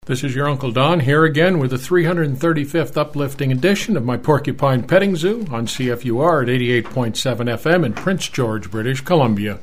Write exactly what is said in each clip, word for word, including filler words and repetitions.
This is your Uncle Don here again with the three hundred thirty-fifth uplifting edition of my Porcupine Petting Zoo on C F U R at eighty-eight point seven F M in Prince George, British Columbia.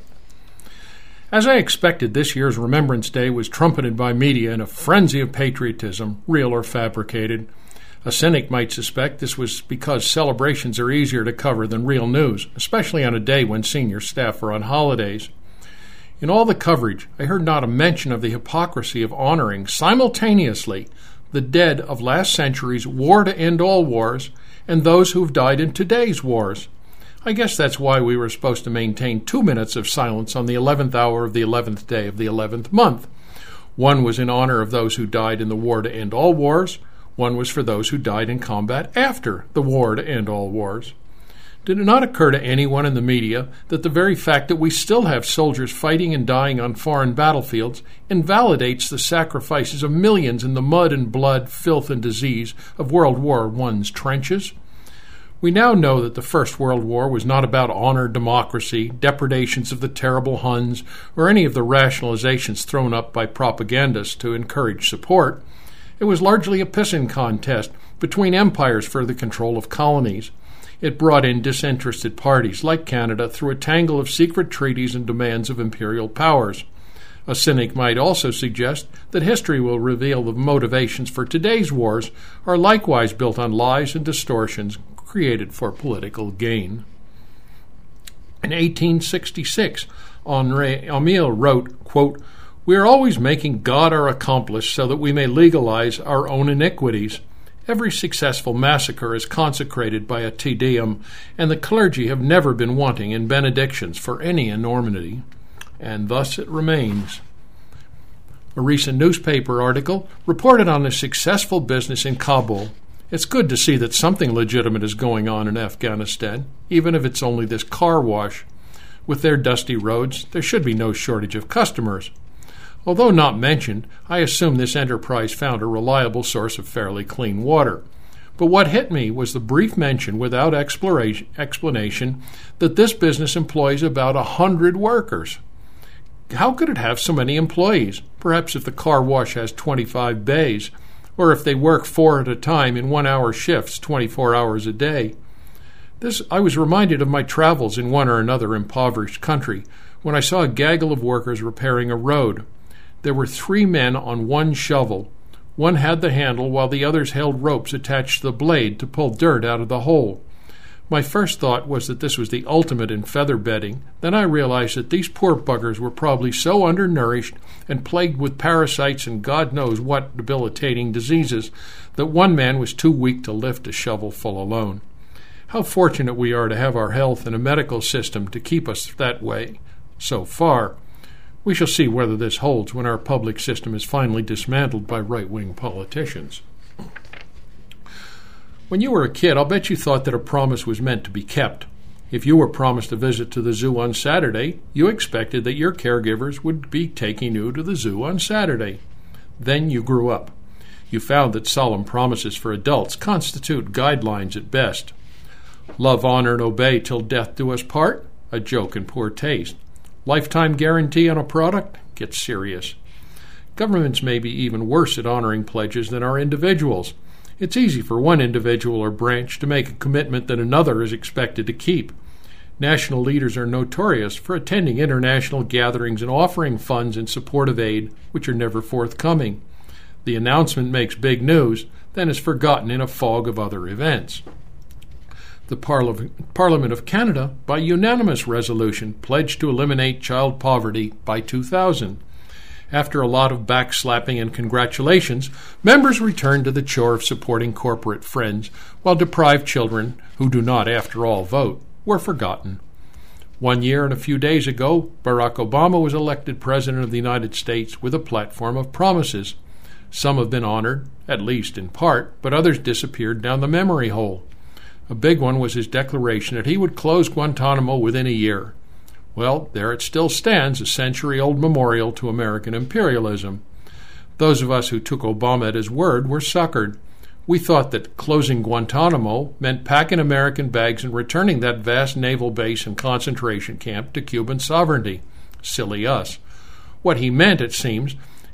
As I expected, this year's Remembrance Day was trumpeted by media in a frenzy of patriotism, real or fabricated. A cynic might suspect this was because celebrations are easier to cover than real news, especially on a day when senior staff are on holidays. In all the coverage, I heard not a mention of the hypocrisy of honoring simultaneously the dead of last century's war to end all wars and those who've died in today's wars. I guess that's why we were supposed to maintain two minutes of silence on the eleventh hour of the eleventh day of the eleventh month. One was in honor of those who died in the war to end all wars. One was for those who died in combat after the war to end all wars. Did it not occur to anyone in the media that the very fact that we still have soldiers fighting and dying on foreign battlefields invalidates the sacrifices of millions in the mud and blood, filth and disease of World War One's trenches? We now know that the First World War was not about honor, democracy, depredations of the terrible Huns, or any of the rationalizations thrown up by propagandists to encourage support. It was largely a pissing contest between empires for the control of colonies. It brought in disinterested parties like Canada through a tangle of secret treaties and demands of imperial powers. A cynic might also suggest that history will reveal the motivations for today's wars are likewise built on lies and distortions created for political gain. In eighteen sixty-six, Henri Amiel wrote, quote, "We are always making God our accomplice so that we may legalize our own iniquities. Every successful massacre is consecrated by a Te Deum, and the clergy have never been wanting in benedictions for any enormity. And thus it remains." A recent newspaper article reported on a successful business in Kabul. It's good to see that something legitimate is going on in Afghanistan, even if it's only this car wash. With their dusty roads, there should be no shortage of customers. Although not mentioned, I assume this enterprise found a reliable source of fairly clean water. But what hit me was the brief mention without explanation that this business employs about a hundred workers. How could it have so many employees? Perhaps if the car wash has twenty-five bays, or if they work four at a time in one-hour shifts, twenty-four hours a day. This I was reminded of my travels in one or another impoverished country when I saw a gaggle of workers repairing a road. There were three men on one shovel. One had the handle while the others held ropes attached to the blade to pull dirt out of the hole. My first thought was that this was the ultimate in feather bedding. Then I realized that these poor buggers were probably so undernourished and plagued with parasites and God knows what debilitating diseases that one man was too weak to lift a shovelful alone. How fortunate we are to have our health and a medical system to keep us that way so far. We shall see whether this holds when our public system is finally dismantled by right-wing politicians. When you were a kid, I'll bet you thought that a promise was meant to be kept. If you were promised a visit to the zoo on Saturday, you expected that your caregivers would be taking you to the zoo on Saturday. Then you grew up. You found that solemn promises for adults constitute guidelines at best. Love, honor, and obey till death do us part? A joke in poor taste. Lifetime guarantee on a product? Get serious. Governments may be even worse at honoring pledges than are individuals. It's easy for one individual or branch to make a commitment that another is expected to keep. National leaders are notorious for attending international gatherings and offering funds in support of aid which are never forthcoming. The announcement makes big news, then is forgotten in a fog of other events. The Parla- Parliament of Canada, by unanimous resolution, pledged to eliminate child poverty by two thousand. After a lot of backslapping and congratulations, members returned to the chore of supporting corporate friends, while deprived children, who do not, after all, vote, were forgotten. One year and a few days ago, Barack Obama was elected President of the United States with a platform of promises. Some have been honored, at least in part, but others disappeared down the memory hole. A big one was his declaration that he would close Guantanamo within a year. Well, there it still stands, a century-old memorial to American imperialism. Those of us who took Obama at his word were suckered. We thought that closing Guantanamo meant packing American bags and returning that vast naval base and concentration camp to Cuban sovereignty. Silly us. What he meant, it seems,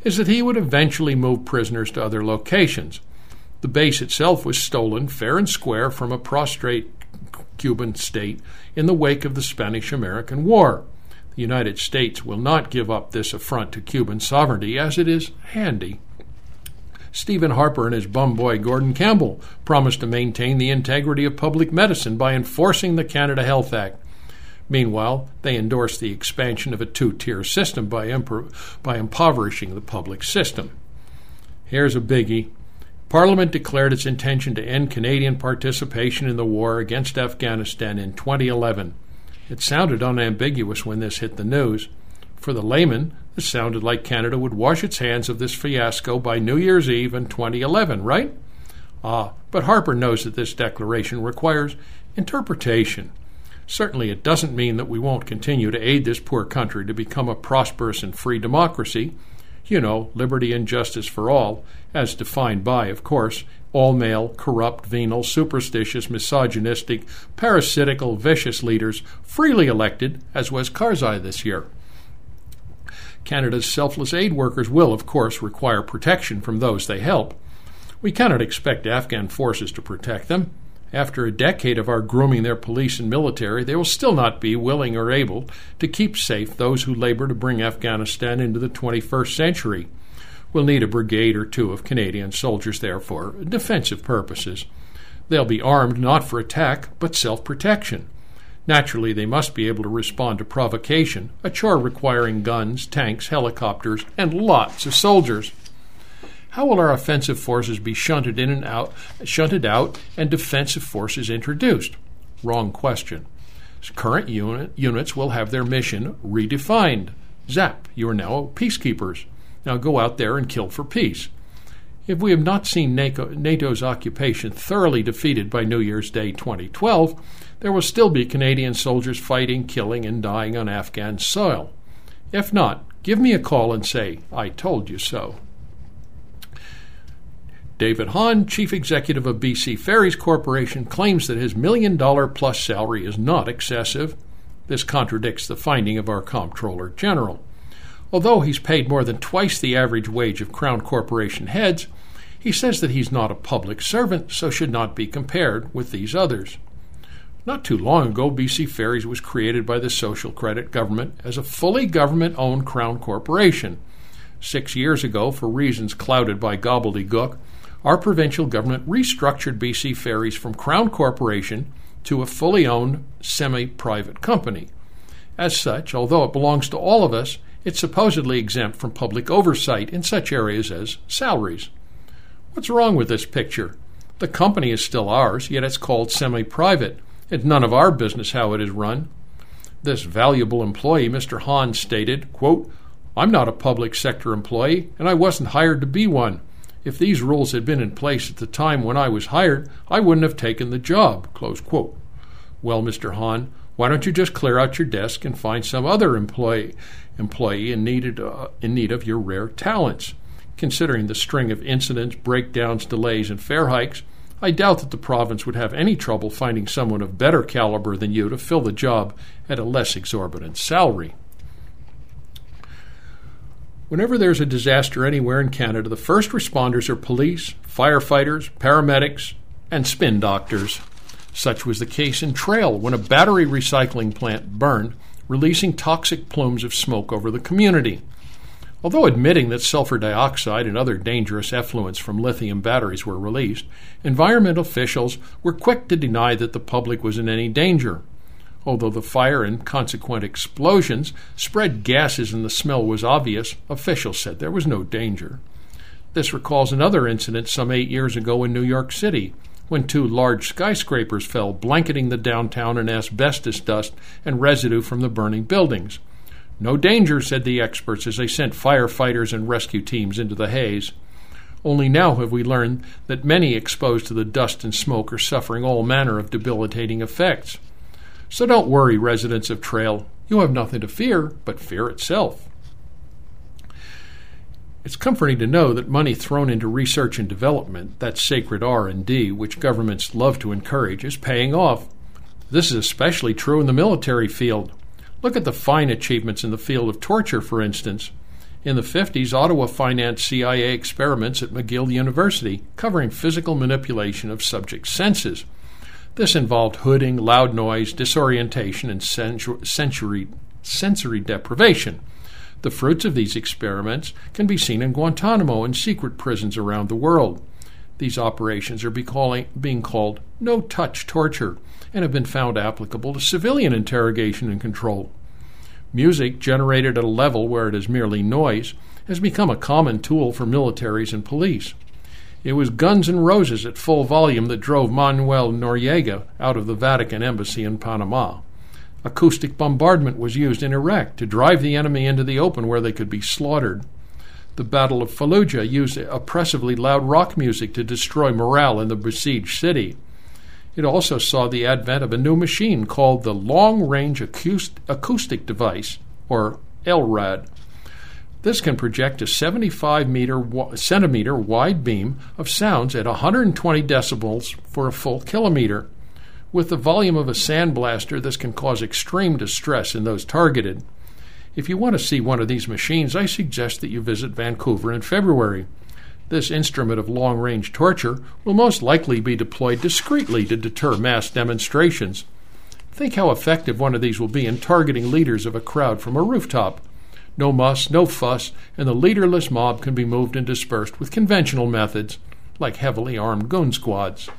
is that he would eventually move prisoners to other locations. The base itself was stolen fair and square from a prostrate Cuban state in the wake of the Spanish-American War. The United States will not give up this affront to Cuban sovereignty, as it is handy. Stephen Harper and his bum boy Gordon Campbell promised to maintain the integrity of public medicine by enforcing the Canada Health Act. Meanwhile, they endorsed the expansion of a two-tier system by, impo- by impoverishing the public system. Here's a biggie. Parliament declared its intention to end Canadian participation in the war against Afghanistan in twenty eleven. It sounded unambiguous when this hit the news. For the layman, this sounded like Canada would wash its hands of this fiasco by New Year's Eve in twenty eleven, right? Ah, but Harper knows that this declaration requires interpretation. Certainly it doesn't mean that we won't continue to aid this poor country to become a prosperous and free democracy. You know, liberty and justice for all, as defined by, of course, all-male, corrupt, venal, superstitious, misogynistic, parasitical, vicious leaders, freely elected, as was Karzai this year. Canada's selfless aid workers will, of course, require protection from those they help. We cannot expect Afghan forces to protect them. After a decade of our grooming their police and military, they will still not be willing or able to keep safe those who labor to bring Afghanistan into the twenty-first century. We'll need a brigade or two of Canadian soldiers there for defensive purposes. They'll be armed not for attack, but self-protection. Naturally, they must be able to respond to provocation, a chore requiring guns, tanks, helicopters, and lots of soldiers. How will our offensive forces be shunted in and out, shunted out, and defensive forces introduced? Wrong question. Current unit, units will have their mission redefined. Zap, you are now peacekeepers. Now go out there and kill for peace. If we have not seen NATO, NATO's occupation thoroughly defeated by New Year's Day twenty twelve, there will still be Canadian soldiers fighting, killing, and dying on Afghan soil. If not, give me a call and say, I told you so. David Hahn, chief executive of B C Ferries Corporation, claims that his million-dollar-plus salary is not excessive. This contradicts the finding of our Comptroller General. Although he's paid more than twice the average wage of Crown Corporation heads, he says that he's not a public servant, so should not be compared with these others. Not too long ago, B C Ferries was created by the Social Credit Government as a fully government-owned Crown Corporation. Six years ago, for reasons clouded by gobbledygook, our provincial government restructured B C Ferries from Crown Corporation to a fully owned, semi-private company. As such, although it belongs to all of us, it's supposedly exempt from public oversight in such areas as salaries. What's wrong with this picture? The company is still ours, yet it's called semi-private. It's none of our business how it is run. This valuable employee, Mister Hahn, stated, quote, I'm not a public sector employee, and I wasn't hired to be one. If these rules had been in place at the time when I was hired, I wouldn't have taken the job, close quote. Well, Mister Hahn, why don't you just clear out your desk and find some other employee employee in, needed, uh, in need of your rare talents? Considering the string of incidents, breakdowns, delays, and fare hikes, I doubt that the province would have any trouble finding someone of better caliber than you to fill the job at a less exorbitant salary. Whenever there's a disaster anywhere in Canada, the first responders are police, firefighters, paramedics, and spin doctors. Such was the case in Trail when a battery recycling plant burned, releasing toxic plumes of smoke over the community. Although admitting that sulfur dioxide and other dangerous effluents from lithium batteries were released, environmental officials were quick to deny that the public was in any danger. Although the fire and consequent explosions spread gases and the smell was obvious, officials said there was no danger. This recalls another incident some eight years ago in New York City, when two large skyscrapers fell, blanketing the downtown in asbestos dust and residue from the burning buildings. No danger, said the experts as they sent firefighters and rescue teams into the haze. Only now have we learned that many exposed to the dust and smoke are suffering all manner of debilitating effects. So don't worry, residents of Trail. You have nothing to fear but fear itself. It's comforting to know that money thrown into research and development, that sacred R and D, which governments love to encourage, is paying off. This is especially true in the military field. Look at the fine achievements in the field of torture, for instance. In the fifties, Ottawa financed C I A experiments at McGill University covering physical manipulation of subject senses. This involved hooding, loud noise, disorientation, and sensory, sensory deprivation. The fruits of these experiments can be seen in Guantanamo and secret prisons around the world. These operations are be calling, being called no-touch torture and have been found applicable to civilian interrogation and control. Music, generated at a level where it is merely noise, has become a common tool for militaries and police. It was Guns N' Roses at full volume that drove Manuel Noriega out of the Vatican embassy in Panama. Acoustic bombardment was used in Iraq to drive the enemy into the open where they could be slaughtered. The Battle of Fallujah used oppressively loud rock music to destroy morale in the besieged city. It also saw the advent of a new machine called the Long-Range Acoustic Device, or L R A D. This can project a seventy-five meter, centimeter wide beam of sounds at one hundred twenty decibels for a full kilometer. With the volume of a sandblaster, this can cause extreme distress in those targeted. If you want to see one of these machines, I suggest that you visit Vancouver in February. This instrument of long-range torture will most likely be deployed discreetly to deter mass demonstrations. Think how effective one of these will be in targeting leaders of a crowd from a rooftop. No muss, no fuss, and the leaderless mob can be moved and dispersed with conventional methods, like heavily armed goon squads.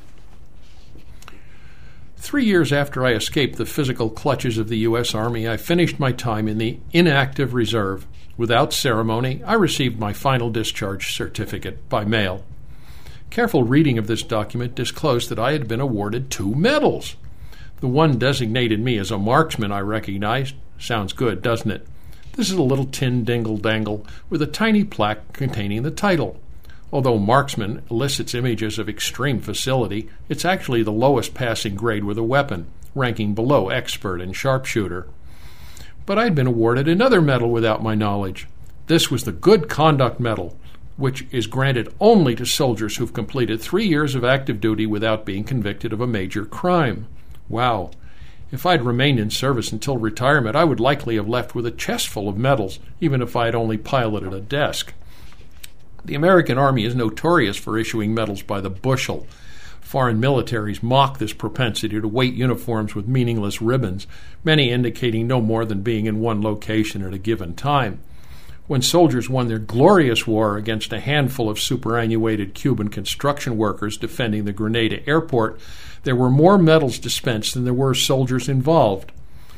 Three years after I escaped the physical clutches of the U S Army, I finished my time in the inactive reserve. Without ceremony, I received my final discharge certificate by mail. Careful reading of this document disclosed that I had been awarded two medals. The one designated me as a marksman I recognized. Sounds good, doesn't it? This is a little tin dingle-dangle with a tiny plaque containing the title. Although marksman elicits images of extreme facility, it's actually the lowest passing grade with a weapon, ranking below expert and sharpshooter. But I'd been awarded another medal without my knowledge. This was the Good Conduct Medal, which is granted only to soldiers who've completed three years of active duty without being convicted of a major crime. Wow. If I'd remained in service until retirement, I would likely have left with a chest full of medals, even if I had only piloted a desk. The American Army is notorious for issuing medals by the bushel. Foreign militaries mock this propensity to weight uniforms with meaningless ribbons, many indicating no more than being in one location at a given time. When soldiers won their glorious war against a handful of superannuated Cuban construction workers defending the Grenada airport, there were more medals dispensed than there were soldiers involved.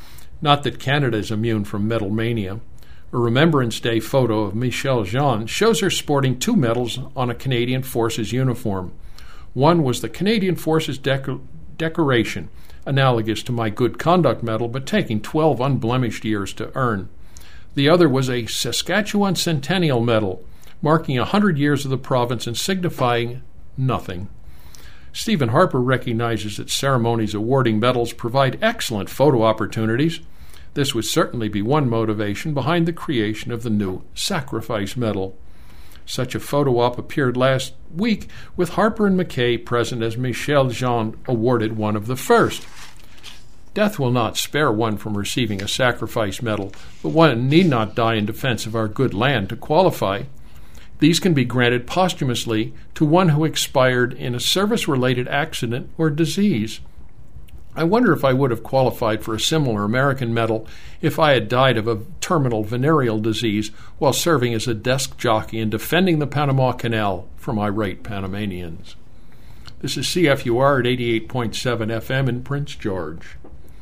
Not that Canada is immune from medal mania. A Remembrance Day photo of Michelle Jean shows her sporting two medals on a Canadian Forces uniform. One was the Canadian Forces Decor- Decoration, analogous to my Good Conduct Medal, but taking twelve unblemished years to earn. The other was a Saskatchewan Centennial Medal, marking one hundred years of the province and signifying nothing. Stephen Harper recognizes that ceremonies awarding medals provide excellent photo opportunities. This would certainly be one motivation behind the creation of the new Sacrifice Medal. Such a photo op appeared last week with Harper and McKay present as Michelle Jean awarded one of the first. Death will not spare one from receiving a sacrifice medal, but one need not die in defense of our good land to qualify. These can be granted posthumously to one who expired in a service-related accident or disease. I wonder if I would have qualified for a similar American medal if I had died of a terminal venereal disease while serving as a desk jockey and defending the Panama Canal from irate Panamanians. This is C F U R at eighty-eight point seven F M in Prince George.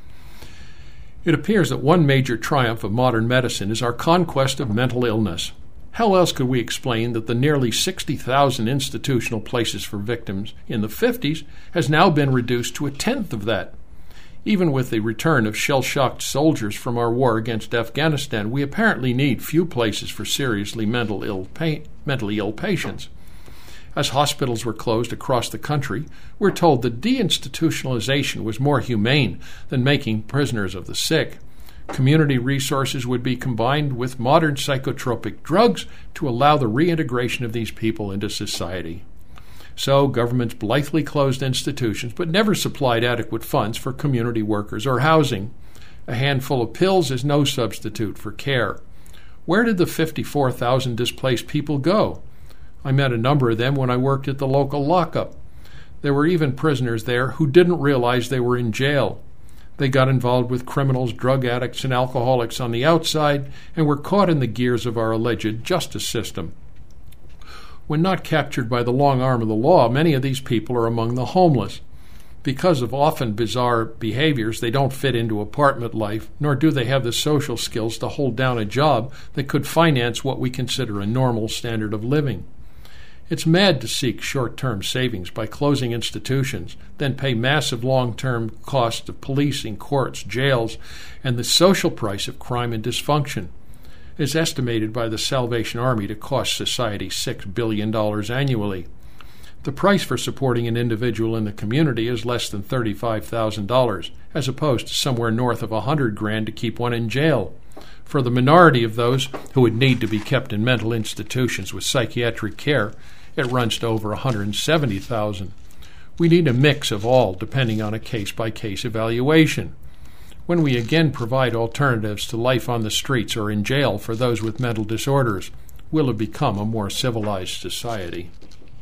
It appears that one major triumph of modern medicine is our conquest of mental illness. How else could we explain that the nearly sixty thousand institutional places for victims in the fifties has now been reduced to a tenth of that? Even with the return of shell-shocked soldiers from our war against Afghanistan, we apparently need few places for seriously mental ill pa- mentally ill patients. As hospitals were closed across the country, we're told that deinstitutionalization was more humane than making prisoners of the sick. Community resources would be combined with modern psychotropic drugs to allow the reintegration of these people into society. So governments blithely closed institutions but never supplied adequate funds for community workers or housing. A handful of pills is no substitute for care. Where did the fifty-four thousand displaced people go? I met a number of them when I worked at the local lockup. There were even prisoners there who didn't realize they were in jail. They got involved with criminals, drug addicts, and alcoholics on the outside and were caught in the gears of our alleged justice system. When not captured by the long arm of the law, many of these people are among the homeless. Because of often bizarre behaviors, they don't fit into apartment life, nor do they have the social skills to hold down a job that could finance what we consider a normal standard of living. It's mad to seek short-term savings by closing institutions, then pay massive long-term costs of policing, courts, jails, and the social price of crime and dysfunction. It is estimated by the Salvation Army to cost society six billion dollars annually. The price for supporting an individual in the community is less than thirty-five thousand dollars, as opposed to somewhere north of one hundred grand to keep one in jail. For the minority of those who would need to be kept in mental institutions with psychiatric care, it runs to over one hundred seventy thousand dollars. We need a mix of all, depending on a case-by-case evaluation. When we again provide alternatives to life on the streets or in jail for those with mental disorders, we'll have become a more civilized society.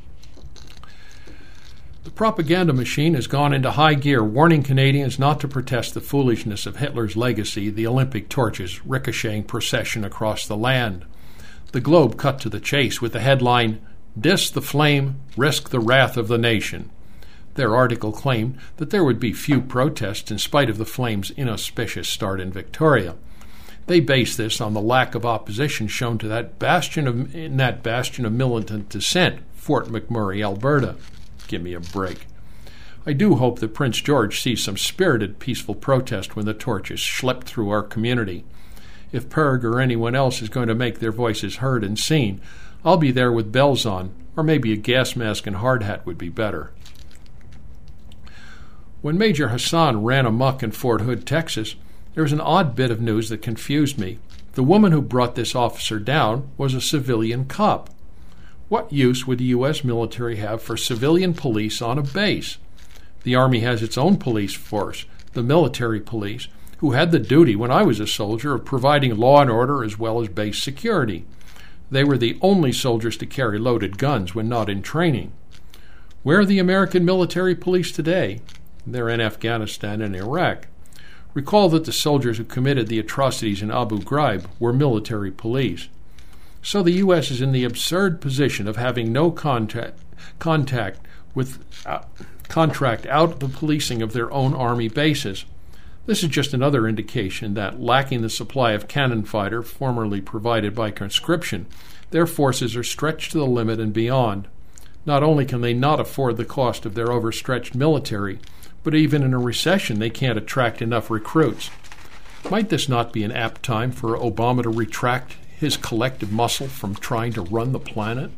The propaganda machine has gone into high gear, warning Canadians not to protest the foolishness of Hitler's legacy, the Olympic torches ricocheting procession across the land. The Globe cut to the chase with the headline, "Dis the Flame, Risk the Wrath of the Nation." Their article claimed that there would be few protests in spite of the Flames' inauspicious start in Victoria. They base this on the lack of opposition shown to that bastion of, in that bastion of militant dissent, Fort McMurray, Alberta. Give me a break. I do hope that Prince George sees some spirited, peaceful protest when the torches schlep through our community. If Perg or anyone else is going to make their voices heard and seen, I'll be there with bells on, or maybe a gas mask and hard hat would be better. When Major Hassan ran amok in Fort Hood, Texas, there was an odd bit of news that confused me. The woman who brought this officer down was a civilian cop. What use would the U S military have for civilian police on a base? The Army has its own police force, the military police, who had the duty when I was a soldier of providing law and order as well as base security. They were the only soldiers to carry loaded guns when not in training. Where are the American military police today? They're in Afghanistan and Iraq. Recall that the soldiers who committed the atrocities in Abu Ghraib were military police. So the U S is in the absurd position of having no contact, contact with uh, contract out the policing of their own Army bases. This is just another indication that, lacking the supply of cannon fodder formerly provided by conscription, their forces are stretched to the limit and beyond. Not only can they not afford the cost of their overstretched military, but even in a recession they can't attract enough recruits. Might this not be an apt time for Obama to retract his collective muscle from trying to run the planet?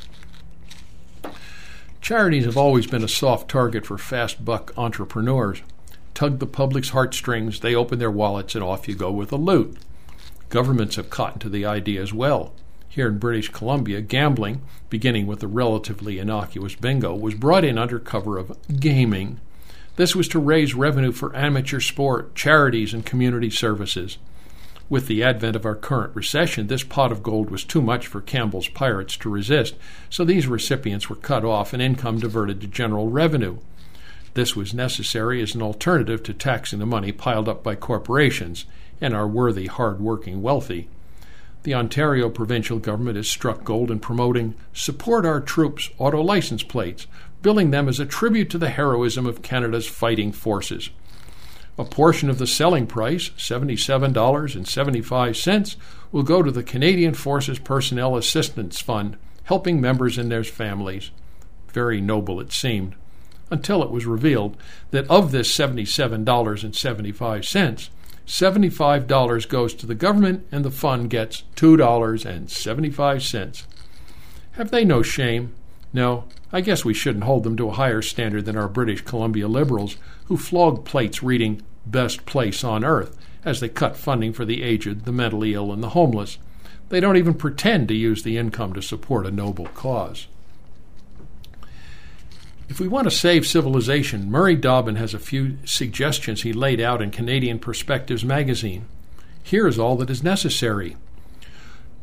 Charities have always been a soft target for fast-buck entrepreneurs. Tug the public's heartstrings, they open their wallets, and off you go with the loot. Governments have cottoned to the idea as well. Here in British Columbia, gambling, beginning with the relatively innocuous bingo, was brought in under cover of gaming. This was to raise revenue for amateur sport, charities, and community services. With the advent of our current recession, this pot of gold was too much for Campbell's Pirates to resist, so these recipients were cut off and income diverted to general revenue. This was necessary as an alternative to taxing the money piled up by corporations and our worthy, hard-working wealthy. The Ontario provincial government has struck gold in promoting Support Our Troops auto license plates, billing them as a tribute to the heroism of Canada's fighting forces. A portion of the selling price, seventy-seven dollars and seventy-five cents, will go to the Canadian Forces Personnel Assistance Fund, helping members and their families. Very noble it seemed, until it was revealed that of this seventy-seven dollars and seventy-five cents, seventy-five dollars goes to the government and the fund gets two dollars and seventy-five cents. Have they no shame? No, I guess we shouldn't hold them to a higher standard than our British Columbia Liberals, who flog plates reading "Best Place on Earth" as they cut funding for the aged, the mentally ill, and the homeless. They don't even pretend to use the income to support a noble cause. If we want to save civilization, Murray Dobbin has a few suggestions he laid out in Canadian Perspectives magazine. Here is all that is necessary.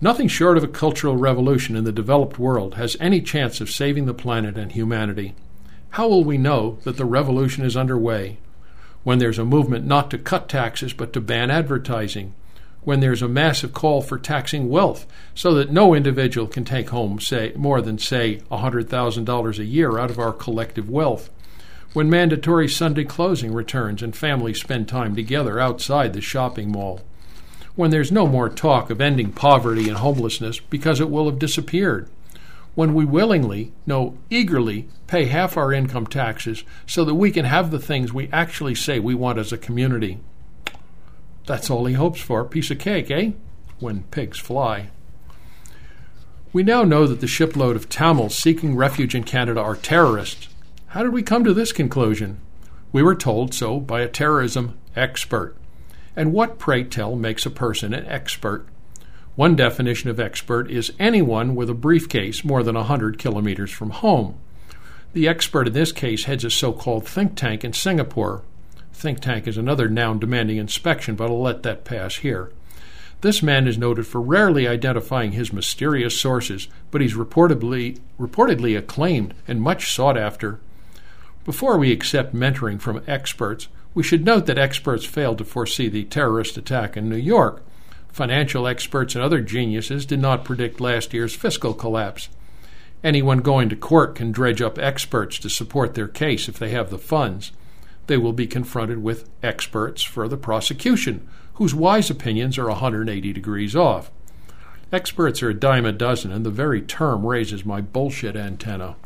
Nothing short of a cultural revolution in the developed world has any chance of saving the planet and humanity. How will we know that the revolution is underway? When there's a movement not to cut taxes but to ban advertising, when there's a massive call for taxing wealth so that no individual can take home, say, more than, say, one hundred thousand dollars a year out of our collective wealth, when mandatory Sunday closing returns and families spend time together outside the shopping mall, when there's no more talk of ending poverty and homelessness because it will have disappeared, when we willingly, no, eagerly, pay half our income taxes so that we can have the things we actually say we want as a community. That's all he hopes for, a piece of cake, eh? When pigs fly. We now know that the shipload of Tamils seeking refuge in Canada are terrorists. How did we come to this conclusion? We were told so by a terrorism expert. And what, pray tell, makes a person an expert? One definition of expert is anyone with a briefcase more than one hundred kilometers from home. The expert in this case heads a so-called think tank in Singapore. Think tank is another noun demanding inspection, but I'll let that pass here. This man is noted for rarely identifying his mysterious sources, but he's reportedly, reportedly acclaimed and much sought after. Before we accept mentoring from experts, we should note that experts failed to foresee the terrorist attack in New York. Financial experts and other geniuses did not predict last year's fiscal collapse. Anyone going to court can dredge up experts to support their case if they have the funds. They will be confronted with experts for the prosecution, whose wise opinions are one hundred eighty degrees off. Experts are a dime a dozen, and the very term raises my bullshit antenna.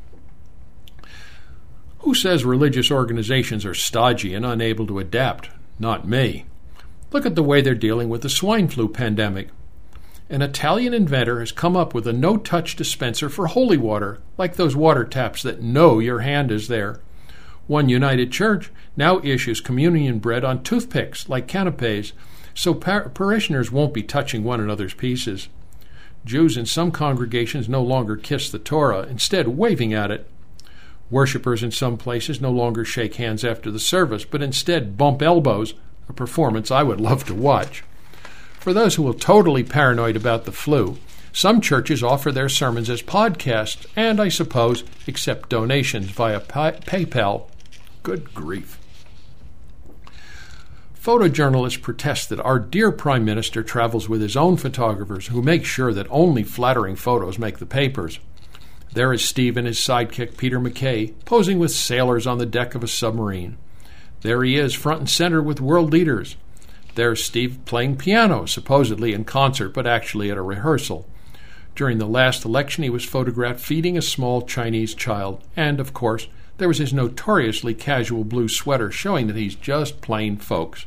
Who says religious organizations are stodgy and unable to adapt? Not me. Look at the way they're dealing with the swine flu pandemic. An Italian inventor has come up with a no-touch dispenser for holy water, like those water taps that know your hand is there. One United Church now issues communion bread on toothpicks, like canapes, so par- parishioners won't be touching one another's pieces. Jews in some congregations no longer kiss the Torah, instead waving at it. Worshippers in some places no longer shake hands after the service, but instead bump elbows, a performance I would love to watch. For those who are totally paranoid about the flu, some churches offer their sermons as podcasts and, I suppose, accept donations via pay- PayPal. Good grief. Photojournalists protest that our dear Prime Minister travels with his own photographers who make sure that only flattering photos make the papers. There is Steve and his sidekick Peter MacKay posing with sailors on the deck of a submarine. There he is, front and center with world leaders. There's Steve playing piano, supposedly in concert, but actually at a rehearsal. During the last election, he was photographed feeding a small Chinese child, and, of course, there was his notoriously casual blue sweater showing that he's just plain folks.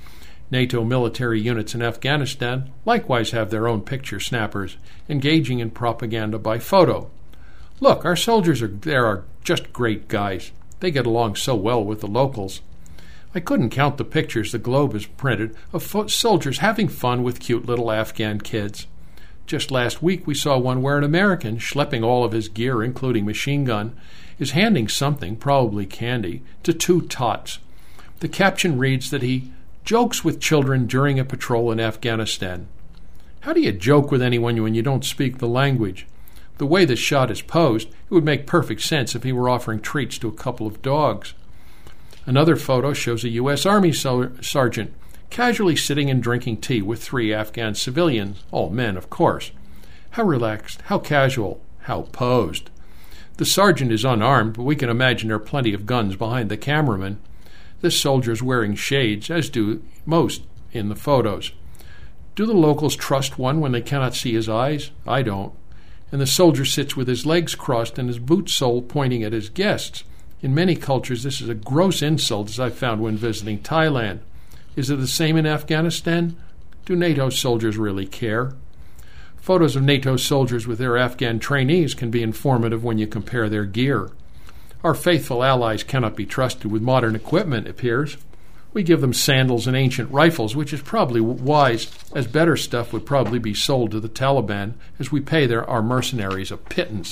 NATO military units in Afghanistan likewise have their own picture snappers, engaging in propaganda by photo. Look, our soldiers are there are just great guys. They get along so well with the locals. I couldn't count the pictures the Globe has printed of fo- soldiers having fun with cute little Afghan kids. Just last week we saw one where an American, schlepping all of his gear, including machine gun, is handing something, probably candy, to two tots. The caption reads that he jokes with children during a patrol in Afghanistan. How do you joke with anyone when you don't speak the language? The way the shot is posed, it would make perfect sense if he were offering treats to a couple of dogs. Another photo shows a U S Army so- sergeant casually sitting and drinking tea with three Afghan civilians, all men, of course. How relaxed, how casual, how posed. The sergeant is unarmed, but we can imagine there are plenty of guns behind the cameraman. This soldier is wearing shades, as do most in the photos. Do the locals trust one when they cannot see his eyes? I don't. And the soldier sits with his legs crossed and his boot sole pointing at his guests. In many cultures, this is a gross insult, as I found when visiting Thailand. Is it the same in Afghanistan? Do NATO soldiers really care? Photos of NATO soldiers with their Afghan trainees can be informative when you compare their gear. Our faithful allies cannot be trusted with modern equipment, it appears. We give them sandals and ancient rifles, which is probably wise, as better stuff would probably be sold to the Taliban, as we pay their, our mercenaries a pittance.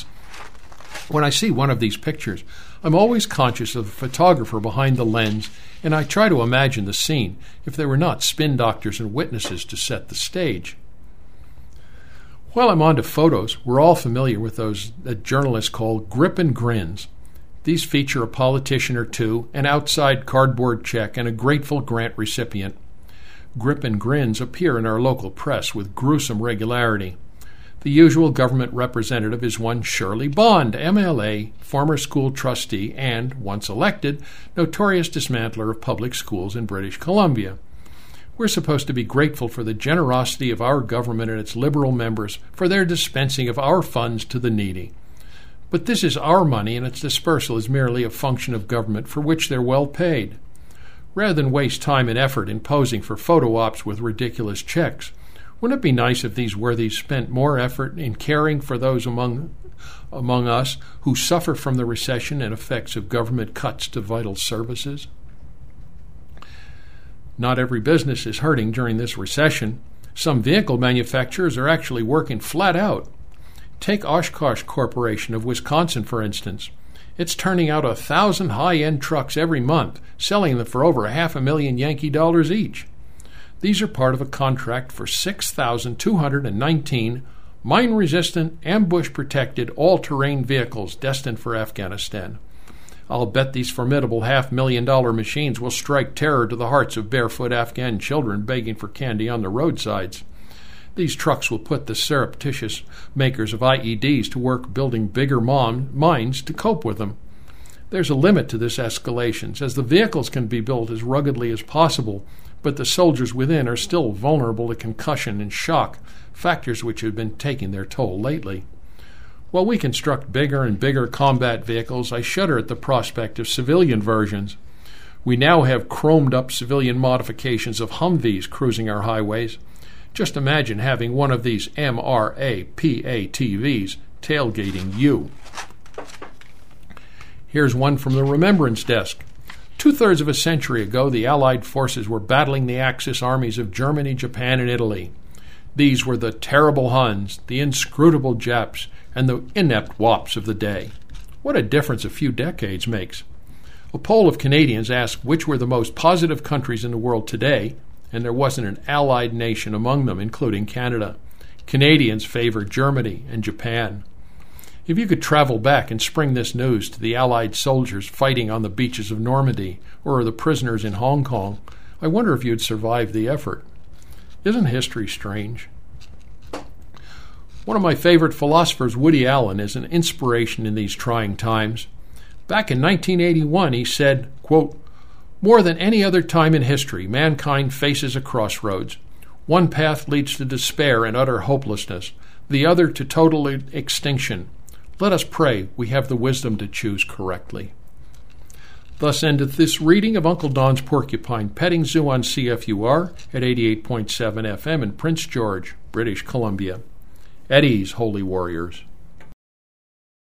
When I see one of these pictures, I'm always conscious of the photographer behind the lens, and I try to imagine the scene if there were not spin doctors and witnesses to set the stage. While I'm on to photos, we're all familiar with those that journalists call grip and grins. These feature a politician or two, an outside cardboard check, and a grateful grant recipient. Grip and grins appear in our local press with gruesome regularity. The usual government representative is one Shirley Bond, M L A, former school trustee, and, once elected, notorious dismantler of public schools in British Columbia. We're supposed to be grateful for the generosity of our government and its liberal members for their dispensing of our funds to the needy. But this is our money, and its dispersal is merely a function of government for which they're well paid. Rather than waste time and effort in posing for photo ops with ridiculous checks, wouldn't it be nice if these worthies spent more effort in caring for those among among us who suffer from the recession and effects of government cuts to vital services? Not every business is hurting during this recession. Some vehicle manufacturers are actually working flat out. Take Oshkosh Corporation of Wisconsin, for instance. It's turning out a thousand high-end trucks every month, selling them for over a half a million Yankee dollars each. These are part of a contract for six thousand two hundred nineteen mine-resistant, ambush-protected, all-terrain vehicles destined for Afghanistan. I'll bet these formidable half-million dollar machines will strike terror to the hearts of barefoot Afghan children begging for candy on the roadsides. These trucks will put the surreptitious makers of I E Ds to work building bigger mom- mines to cope with them. There's a limit to this escalation, as the vehicles can be built as ruggedly as possible, but the soldiers within are still vulnerable to concussion and shock, factors which have been taking their toll lately. While we construct bigger and bigger combat vehicles, I shudder at the prospect of civilian versions. We now have chromed-up civilian modifications of Humvees cruising our highways. Just imagine having one of these M R A P A T Vs tailgating you. Here's one from the Remembrance Desk. Two-thirds of a century ago, the Allied forces were battling the Axis armies of Germany, Japan, and Italy. These were the terrible Huns, the inscrutable Japs, and the inept Wops of the day. What a difference a few decades makes. A poll of Canadians asked which were the most positive countries in the world today, and there wasn't an allied nation among them, including Canada. Canadians favored Germany and Japan. If you could travel back and spring this news to the Allied soldiers fighting on the beaches of Normandy or the prisoners in Hong Kong, I wonder if you'd survive the effort. Isn't history strange? One of my favorite philosophers, Woody Allen, is an inspiration in these trying times. Back in nineteen eighty-one, he said, quote, "More than any other time in history, mankind faces a crossroads. One path leads to despair and utter hopelessness, the other to total extinction. Let us pray we have the wisdom to choose correctly." Thus endeth this reading of Uncle Don's Porcupine Petting Zoo on C F U R at eighty-eight point seven F M in Prince George, British Columbia. At ease, holy warriors.